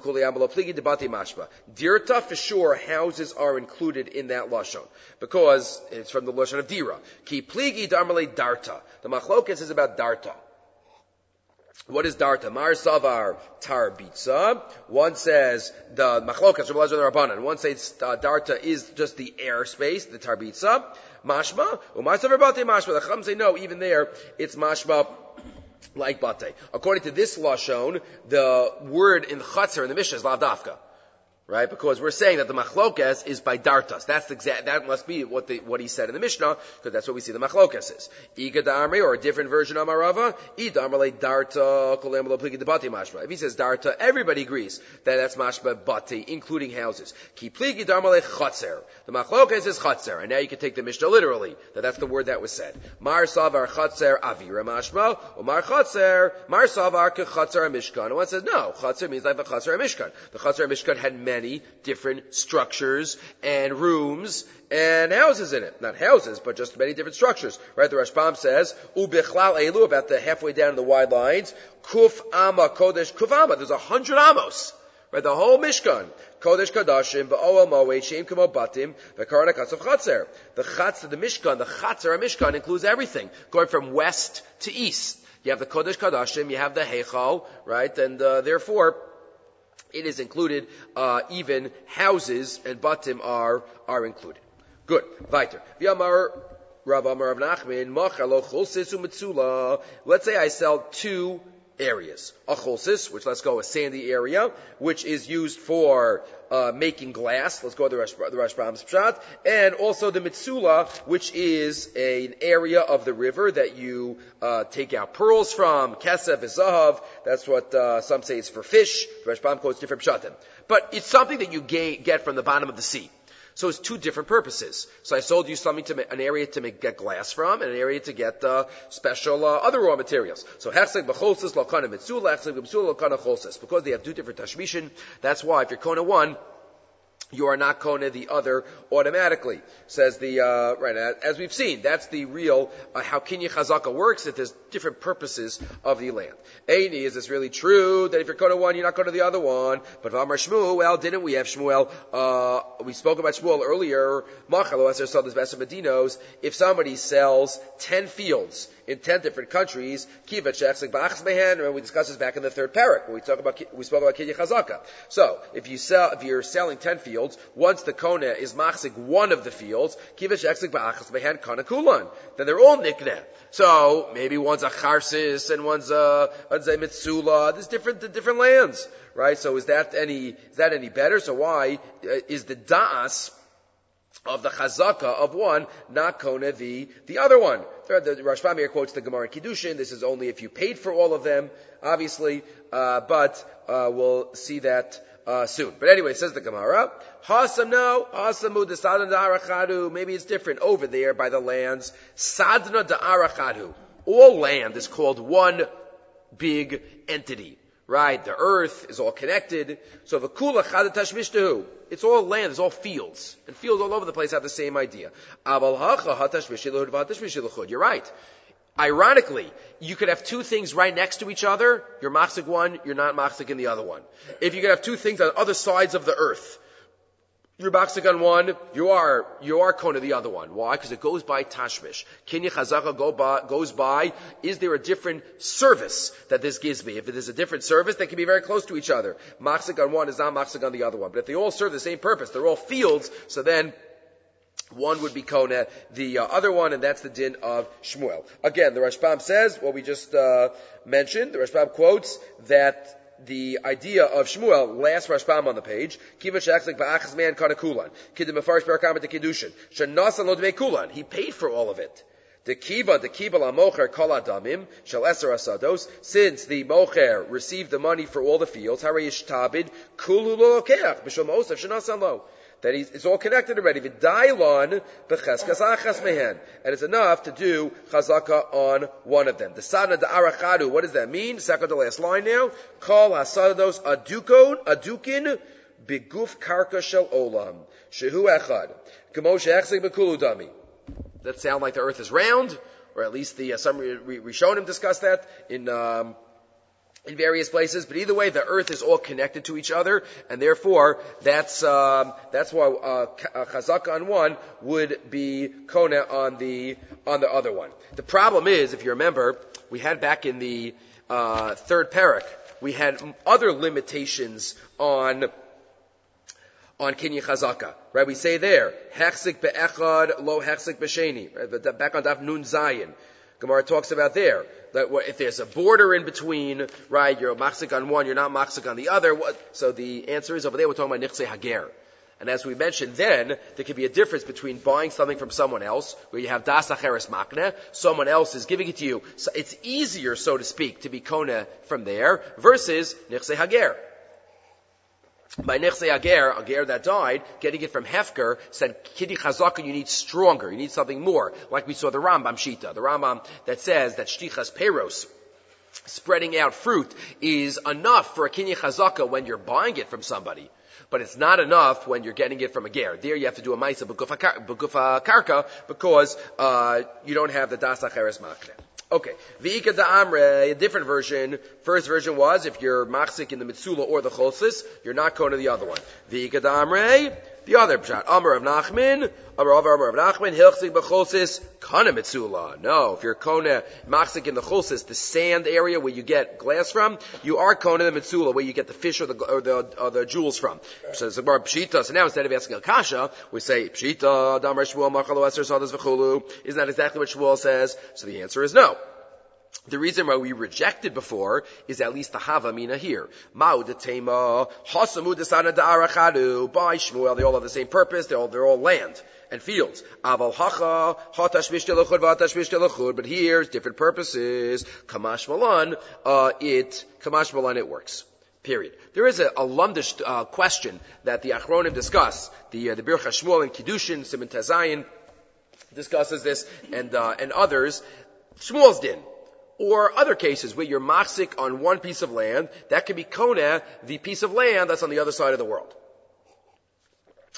dirta, for sure, houses are included in that lashon, because it's from the lashon of dira. Ki pligi Amarle darta. The machlokas is about darta. What is darta? Mar savar tarbitza. One says the machlokas Rabbi Lazar and Rabbanan. One says darta is just the airspace, the tarbitza. Mashma, umar savar bate mashma. The Chacham say no, even there it's mashma like bate. According to this lashon, the word in the chatzar in the Mishnah is lavdafka. Right? Because we're saying that the machlokas is by dartas. That must be what he said in the Mishnah, because that's what we see the machlokas is. Iga da'amri, or a different version of Marava, I da'amrle darta, kolem lo pligi debati mashma. If he says darta, everybody agrees that that's mashma bati, including houses. Ki pligi da'amrle chatzer. The machlokas is chatzer, and now you can take the Mishnah literally, that's the word that was said. Mar savar chatzer avira mashma, or mar savar ke chatzer mishkan. And one says, no, chatzer means like the chatzer mishkan. The chatzer mishkan had many different structures and rooms and houses in it. Not houses, but just many different structures. Right? The Rashbam says, Ubichlal Elu, about the halfway down in the wide lines, Kuf Ama Kodesh Kuf Ama. There's 100 Amos. Right? The whole Mishkan. Kodesh Kadashim, Ba'oel Moed, Shem Kamo Batim, V'karana Katzav Chatzer. The Mishkan, the Chatzer Mishkan includes everything, going from west to east. You have the Kodesh Kadashim, you have the Heichal, right? And therefore, it is included, even houses and batim are included. Good. Weiter. Rav Amar Rav Nachman, Machalo Cholsis u'Metzula. Let's say I sell 2 areas. A Cholsis, which let's go a sandy area, which is used for making glass. Let's go to the Rashbam's Pshat. And also the Metzula, which is an area of the river that you take out pearls from. Kesef is Zahav. That's what some say it's for fish. The Rashbam quotes different Pshatim. But it's something that you get from the bottom of the sea. So it's 2 different purposes. So I sold you something an area to get glass from, and an area to get special other raw materials. So hechsek b'cholsis lokana mitzula, hechsek b'mitzula lokana cholsis. Because they have 2 different tashmishin, that's why if you're kona one, you are not kona the other automatically. Says the, right, as we've seen, that's the real, how kinyan chazaka works, that there's different purposes of the land. Eini, is this really true, that if you're kona one, you're not kona the other one? But V'amar Shmuel, well, didn't we have Shmuel, we spoke about Shmuel earlier, Machalo Eser Sodas B'Eser Medinos, if somebody sells 10 fields in 10 different countries, Kiva Chechsik Ba'achs Mehen, remember we discussed this back in the third parak, when we spoke about kinyan chazaka. So, if you're selling 10 fields, once the kona is machzik one of the fields, kivish exik ba'achas behan kana kulan. Then they're all nikneh. So maybe one's a charsis and one's a mitsula. There's different lands, right? So is that any better? So why is the da'as of the chazaka of one not kona the other one? The Rashbam here quotes the Gemara in Kiddushin. This is only if you paid for all of them, obviously, but we'll see that soon. But anyway, it says the Gemara, Hasamu the Sadna Da'arachadu, maybe it's different over there by the lands. Sadna Da'arachadu. All land is called one big entity. Right? The earth is all connected. So the Kula Chada Tashmishtahu. It's all land, it's all fields. And fields all over the place have the same idea. You're right. Ironically, you could have two things right next to each other. You're machzik one, you're not machzik in the other one. If you could have two things on other sides of the earth, you're machzik on one, you are kona the other one. Why? Because it goes by tashmish. Kinyan chazaka goes by, is there a different service that this gives me? If it is a different service, they can be very close to each other. Machzik on one is not machzik on the other one. But if they all serve the same purpose, they're all fields, so then one would be kona the other one, and that's the din of Shmuel. Again, the Rashbam says what we just mentioned. The Rashbam quotes that the idea of Shmuel, last Rashbam on the page, Kiva Shachzik Ba'achas Man Kana Kulan, Kidim Mefarish Berakam to Kiddushin, Shanasan Lo Dmei Kulan. He paid for all of it. The kiva la mocher kol adamim shel eser asados. Since the mocher received the money for all the fields, harei yishtabid kulu lo lokeach b'shel ma'osav shenasan lo. That it's all connected already. V'dailon b'cheskas achas mehen, and it's enough to do chazaka on one of them. The sadna da'arachadu. What does that mean? Second to last line now. Kol hasados adukin b'guf karka shel olam shehu echad k'mo she'echzik b'kulu dami. That sound like the earth is round, or at least some Rishonim discuss that in various places. But either way, the earth is all connected to each other, and therefore that's why chazaka on one would be kona on the other one. The problem is, if you remember, we had back in the third parak, we had other limitations on kinyan chazaka, right? We say there, hechzik be'echad, lo hechzik b'sheni. Right? Back on Daf Nun Zayin, Gemara talks about there that if there's a border in between, right? You're machzik on one, you're not machzik on the other. So the answer is over there. We're talking about nichse hager. And as we mentioned, then there could be a difference between buying something from someone else, where you have das acheres makneh, someone else is giving it to you. So it's easier, so to speak, to be kona from there versus nichse hager. By Nechse Ager that died, getting it from Hefker, said, Kiddi Chazaka, you need stronger, you need something more. Like we saw the Rambam Shita, the Rambam that says that Shtichas Peros, spreading out fruit, is enough for a Kinyan Chazaka when you're buying it from somebody. But it's not enough when you're getting it from a ger. There you have to do a Maisa B'Gufa Karka, because you don't have the Das Acheres Makneh. Okay. V'ika da'amre, a different version. First version was, if you're machzik in the mitzula or the chosis, you're not kona the other one. V'ika da'amre, the other pshat. Amar of Nachman, hilchzik b'chosis, kana mitzula. No, if you're kona machzik in the chosis, the sand area where you get glass from, you are kona the mitzula, where you get the fish or the jewels from. So it's about pshita. So now instead of asking a kasha, we say pshita, damar shmuel machalo eser sadas v'chulu. Isn't that exactly what Shmuel says? So the answer is no. The reason why we rejected before is at least the Havamina here. Ma'udatema, Hasamu desana da'arachadu, by Shmuel, they all have the same purpose, they're all land and fields. Aval hacha, hatashmish telachud, vatashmish telachud, but here's different purposes. Kamash malan, it works. Period. There is a lumdish question that the Achronim discuss. The Bir Chashmuel and Kiddushin, Siman Tazayin discusses this, and others. Shmuel's din. Or other cases where you're machzik on one piece of land, that could be kona, the piece of land that's on the other side of the world.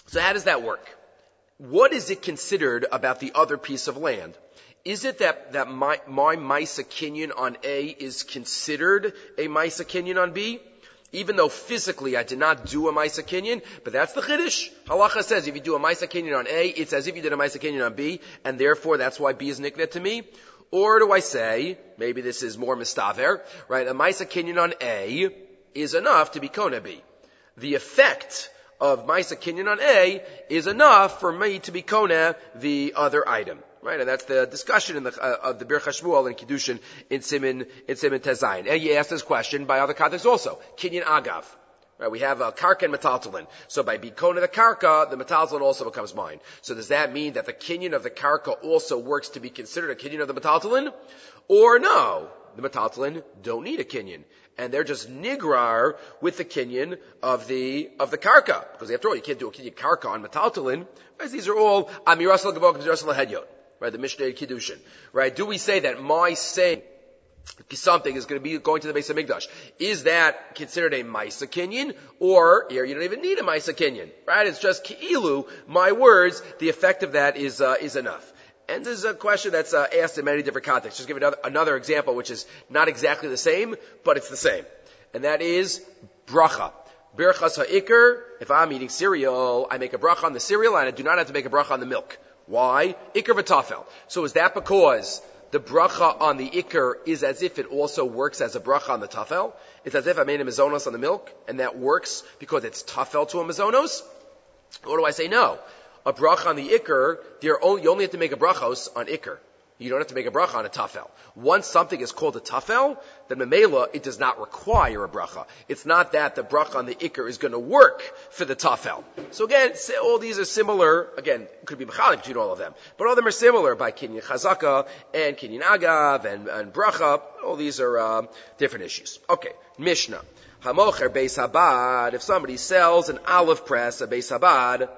So how does that work? What is it considered about the other piece of land? Is it that my Maisa Kinyan on A is considered a Maisa Kinyan on B? Even though physically I did not do a Maisa Kinyan, but that's the Chiddush. Halacha says if you do a Maisa Kinyan on A, it's as if you did a Maisa Kinyan on B, and therefore that's why B is niknet to me. Or do I say, maybe this is more mistaver, right? A Maisa Kinyan on A is enough to be Kona B. The effect of Maisa Kinyan on A is enough for me to be Kona the other item. Right, and that's the discussion in of the Bir Chashmuel and Kiddushin in Siman Tezayin. And you asked this question by other contexts also. Kinyan Agav. Right, we have Karka and Metaltalin. So by Bikona the Karka, the Metaltalin also becomes mine. So does that mean that the Kinyan of the Karka also works to be considered a Kinyan of the Metaltalin? Or no, the Metaltalin don't need a Kinyan. And they're just nigrar with the Kinyan of the Karka. Because after all, you can't do a Kinyan Karka on Metaltalin. Right, these are all Amiras al-Gavok, Amiras al-Hedyot. Right, the Mishnah Kiddushin. Right, do we say that my saying something is going to be going to the Beis HaMikdash? Is that considered a Maisa Kinyan? Or, here, you don't even need a Maisa Kinyan. Right, it's just Ki'ilu, my words, the effect of that is enough. And this is a question that's asked in many different contexts. Just give another example, which is not exactly the same, but it's the same. And that is bracha. Birchas ha'ikr, if I'm eating cereal, I make a bracha on the cereal, and I do not have to make a bracha on the milk. Why? Ikr v'tafel. So is that because the bracha on the ikr is as if it also works as a bracha on the tafel? It's as if I made a mizonos on the milk, and that works because it's tafel to a mizonos? Or do I say no? A bracha on the ikr, you only have to make a brachos on ikr. You don't have to make a bracha on a tafel. Once something is called a tafel, then memela, it does not require a bracha. It's not that the bracha on the ikr is going to work for the tafel. So again, all these are similar. Again, it could be mechalik between all of them. But all of them are similar by kinyan chazaka and kinyan agav and bracha. All these are different issues. Okay, Mishnah. Hamocher beis habad. If somebody sells an olive press, a beis habad,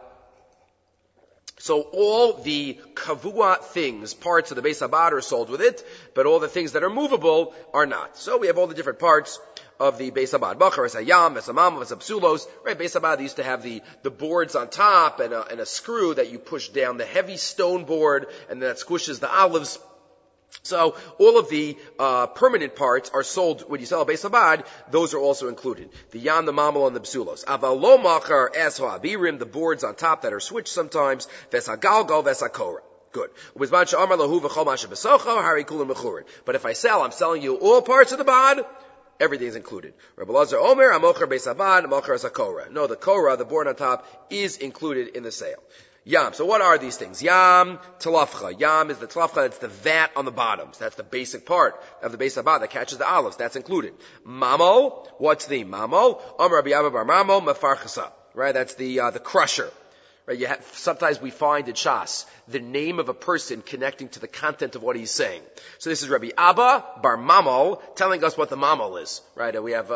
so all the kavua things, parts of the Beis Habad are sold with it, but all the things that are movable are not. So we have all the different parts of the Beis Habad. Bachar, Esayam, Esamam, Esabsulos. Right, Beis Habad used to have the boards on top and a screw that you push down the heavy stone board and that squishes the olives. So all of the permanent parts are sold when you sell a Beis Habad. Those are also included. The yam, the mamal, and the psulos. Aval lo machar es ha'abirim, the boards on top that are switched sometimes. Ves hagalgal, ves hakora. Good. But if I sell, I'm selling you all parts of the bad. Everything is included. Rabbi Lazar Omer, amocher beis habad, amocher es hakora. No, the kora, the board on top, is included in the sale. Yam. So what are these things? Yam, talafcha. Yam is the talafcha, it's the vat on the bottoms. That's the basic part of the Beis Habad that catches the olives. That's included. Mamo, what's the mamo? Rabbi Abba bar mamo, mefarchasa. Right, that's the crusher. Right, sometimes we find in Shas the name of a person connecting to the content of what he's saying. So this is Rabbi Abba bar mamo telling us what the mamo is. Right, and we have,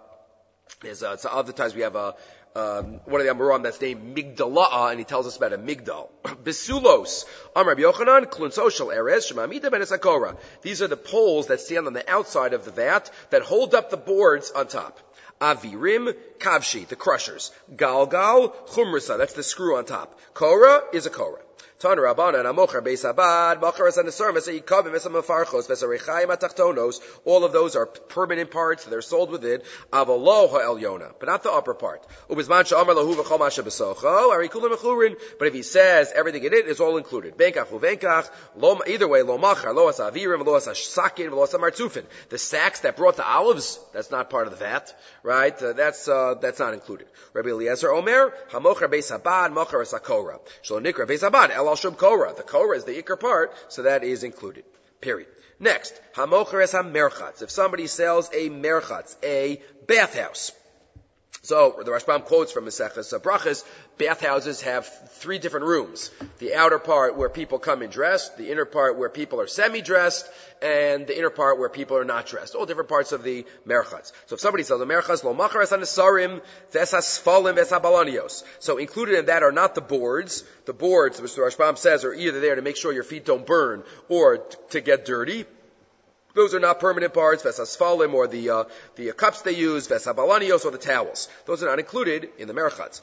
so other times we have one of the Amoram that's named Migdalah, and he tells us about a Migdal. Besulos. Rabbi Yochanan, Klun Social Erez, Shemamida ben Esakora. These are the poles that stand on the outside of the vat that hold up the boards on top. Avirim, Kavshi, the crushers. Galgal, Chumrasa, that's the screw on top. Korah is a Korah. Tan Rabbanan, Amocher Beis Habad, Macharas and Nesarim, Vesayikavim, Vesamafarchos, Vesarechayim Atachtonos. All of those are permanent parts, they're sold with it. Avalo ha'elyona, but not the upper part. Ubizman she'amar lahu v'chol ma shebesocho, arikulim mechurin. But if he says everything in it is all included. Benkach uvenkach, either way, lo machar, lo asa avirim, lo asa sakin, lo asa martzufin. The sacks that brought the olives, that's not part of the vat, right? That's not included. Rabbi Eliezer Omer, Hamocher Beis Habad, Mocher es hakora. Shlo nikra Beis Habad, Shum Korah. The Korah is the ikar part, so that is included. Period. Next, hamocher es hamerchatz. If somebody sells a merchatz, a bathhouse. So the Rashbam quotes from Maseches Brachos, bathhouses have 3 different rooms. The outer part where people come in dressed, the inner part where people are semi-dressed, and the inner part where people are not dressed. All different parts of the merchatz. So if somebody sells a merchatz, lo machar es hanesarim, ves hasfalim, ves habalanios. So included in that are not the boards. The boards, which the Rashbam says, are either there to make sure your feet don't burn or to get dirty. Those are not permanent parts, vesasfalim, or the cups they use, vesabalanios, or the towels. Those are not included in the merchatz.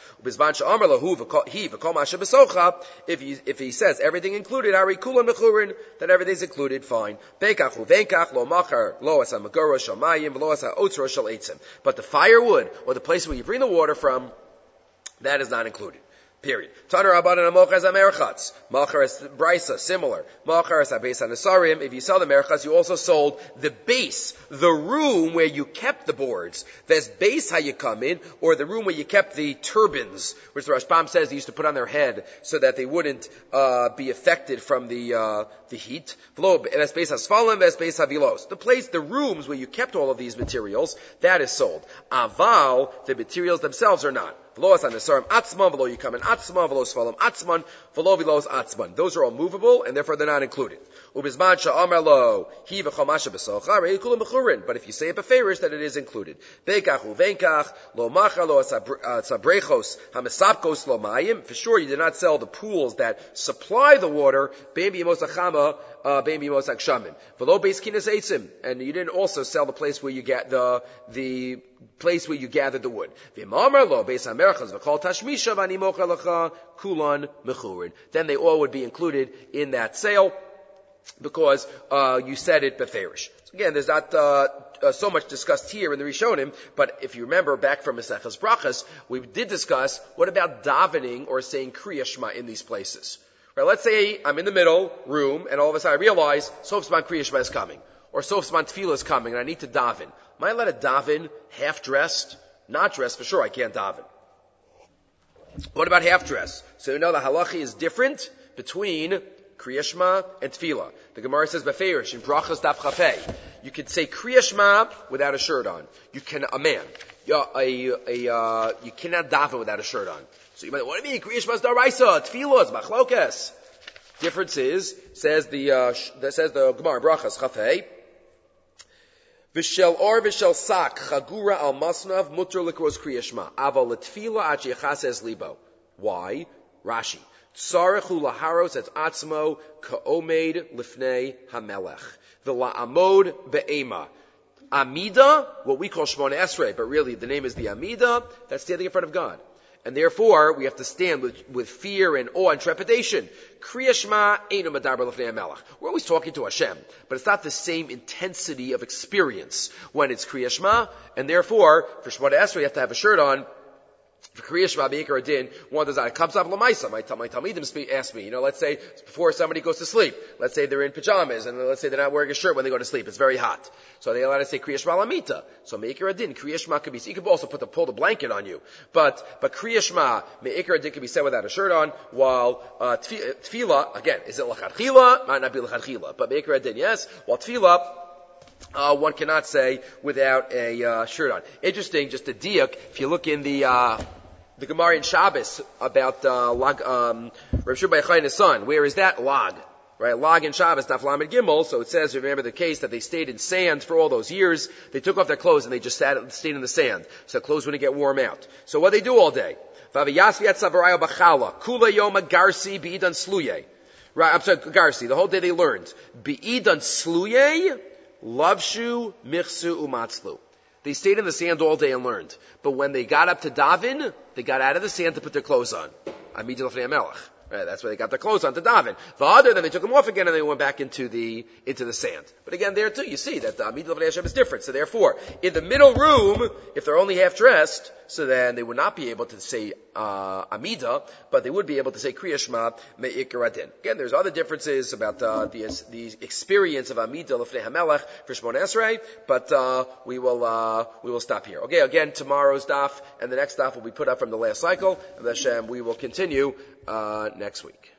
If he says everything included, ari kulan mechurin, then everything's included, fine. Benkach uvenkach lo machar lo asa megara shamayim lo asa otzra shal eitzim. But the firewood, or the place where you bring the water from, that is not included. Period. Taner Rabbanan Mocher as a merchatz. Mocher as brisa, similar. Mocher as a base on asarim. If you sell the merchatz, you also sold the base, the room where you kept the boards. There's base how you come in, or the room where you kept the turbans, which the Rashbam says they used to put on their head so that they wouldn't be affected from the heat. The place, the rooms where you kept all of these materials, that is sold. Aval, the materials themselves are not. Those are all movable, and therefore they're not included. But if you say it beferish, then it is included. For sure, you did not sell the pools that supply the water, and you didn't also sell the place where you get the place where you gathered the wood. Then they all would be included in that sale because you said it beferish. So again, there's not so much discussed here in the Rishonim, but if you remember back from Maseches Brachas, we did discuss what about davening or saying Kriya Shema in these places. Right, let's say I'm in the middle room and all of a sudden I realize Sof Zman Kriya Shema is coming, or Sof Zman Tefillah is coming and I need to daven. Am I allowed to daven half-dressed? Not dressed, for sure I can't daven. What about half-dressed? So you know the halachi is different between Kriya Shema and Tefillah. The Gemara says beferish in Brachas Daf Chafei. You can say Kriya Shema without a shirt on. You cannot daven without a shirt on. So you might, what do you mean? Kriya Shema is daraisa, Tefillah is machlokes. Difference is, says the Gemara Brachas Chafei, V'shel or v'shel sak chagura al masnav mutter likros kriya shema aval l'tfila at yechases libo. Why? Rashi. Tzarechu laharos et atzmo ka'omed lifnei hamelech. V'la'amod be'ema. Amida, what we call Shmona Esrei, but really the name is the Amida, that's standing in front of God. And therefore, we have to stand with fear and awe and trepidation. Kriya Shema einu medaber lefnei hamelech. We're always talking to Hashem, but it's not the same intensity of experience when it's Kriya Shema, and therefore, for Shemona Esrei, you have to have a shirt on. For Kriya Shema, Be'ikar Adin, one does that. It comes up Lamaisa. My Talmidim ask me, let's say, before somebody goes to sleep, let's say they're in pajamas, and let's say they're not wearing a shirt when they go to sleep. It's very hot. So they allow to say Kriya Shema Lamita. So Me'ikar Adin, Kriya Shema could be, you could also pull the blanket on you. But Kriya Shema, Me'ikar Adin could be said without a shirt on, while, Tefillah, again, is it L'chadchila? Might not be L'chadchila. But Me'ikar Adin, yes. While Tefillah, one cannot say without a shirt on. Interesting, just a diak, if you look in the Gemara in Shabbos about Rav Shimon Bar Yochai and his son, where is that lag? Right, lag in Shabbos, Daf Lamed Gimel. So it says, remember the case that they stayed in sand for all those years. They took off their clothes and they just stayed in the sand, so their clothes wouldn't get warm out. So what they do all day? Kula yoma garsi bi'idan sluye. Right, I'm sorry, garsi. The whole day they learned bi'idan sluye. Lavshu, Michsu, Umatzlu. They stayed in the sand all day and learned. But when they got up to daven, they got out of the sand to put their clothes on. Amid Lefnei Hamelech. Right, that's where they got their clothes on to daven. The other, then they took them off again and they went back into the sand. But again, there too, you see that the Amid Lefnei Hashem is different. So therefore, in the middle room, if they're only half dressed, so then they would not be able to say Amida, but they would be able to say Kriya Shema Me'ikar Adin. Again, there's other differences about the experience of Amida Lefnei Hamelech for Shmona Esrei, but we will stop here. Okay, again, tomorrow's daf and the next daf will be put up from the last cycle, and Hashem, we will continue next week.